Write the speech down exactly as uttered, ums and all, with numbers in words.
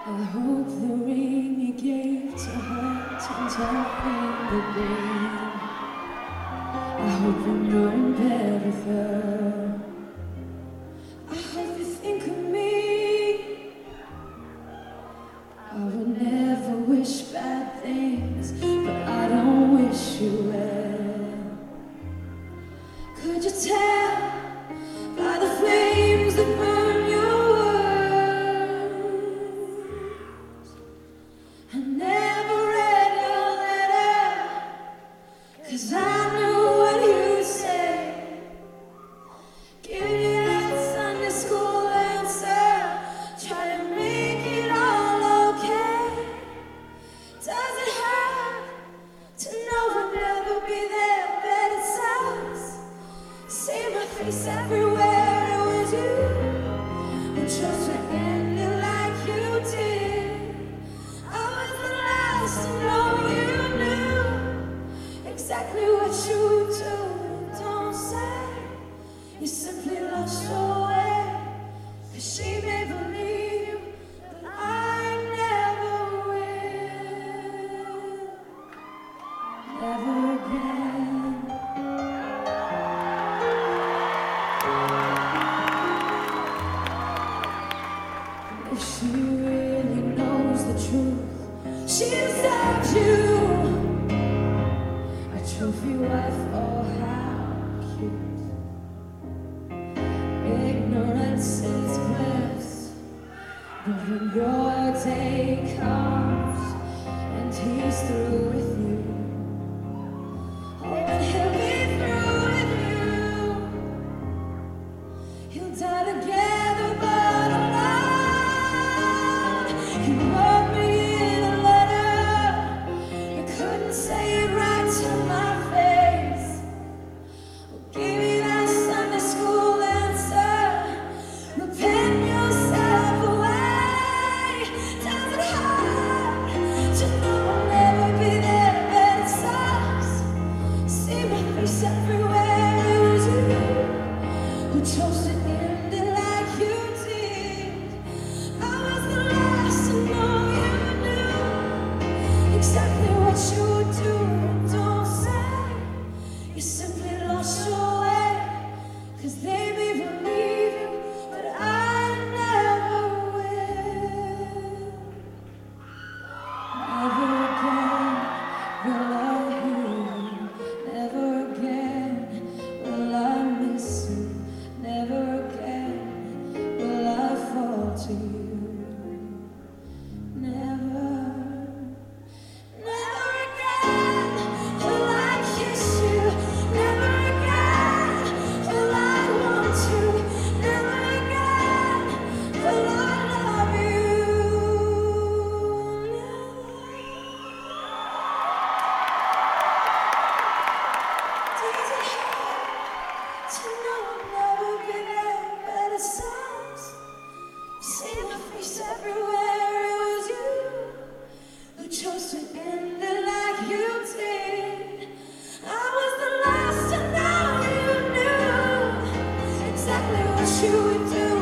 I hope the ring you gave to her turns out in the green. I hope when you're in bed with her, I hope you think of me. I would never wish bad things, but I don't wish you well. Could you tell by the flames that burn your words? I never read your letter, 'cause I knew what you said. Give you that Sunday school answer, try to make it all okay. Does it hurt to know I'll never be there, but it sucks? See my face everywhere, it was you who chose to end it like you did. I was the last to know you knew exactly what you do. Don't say you simply lost your way, 'cause she may believe you, but I never will. Never again. If she really knows the truth, she deserves you. A trophy wife, oh how cute. Ignorance is bliss, but when your day comes and he's through with you, oh, and he'll be through with you. He'll die together, but alone. He wrote me in a letter, you couldn't say it right to my face. Oh, give me that Sunday school answer, repent yourself away. Does it hurt to know I'll never be there, but it sucks? See my face everywhere, it was you who chose to end it like you did. I was the last to know you knew exactly what you would do. Don't say you simply lost your way, 'cause they may believe you, but I never will. Never again will I hear you. Never again will I miss you. Never again will I fall to you. Never, never again will I kiss you. Never again will I want you. Never again will I love you. Does it hurt to know I'll never be there, but it sucks? See my face everywhere, it was you who chose to end it like you did. I was the last to know you knew exactly what you would do.